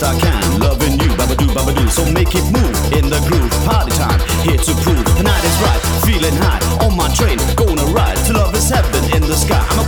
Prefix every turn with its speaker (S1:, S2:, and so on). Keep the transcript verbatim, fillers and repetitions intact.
S1: best I can, loving you, babadoo, babadoo. So make it move in the groove, party time, here to prove the night is right, feeling high on my train, gonna ride to love is heaven in the sky. I'm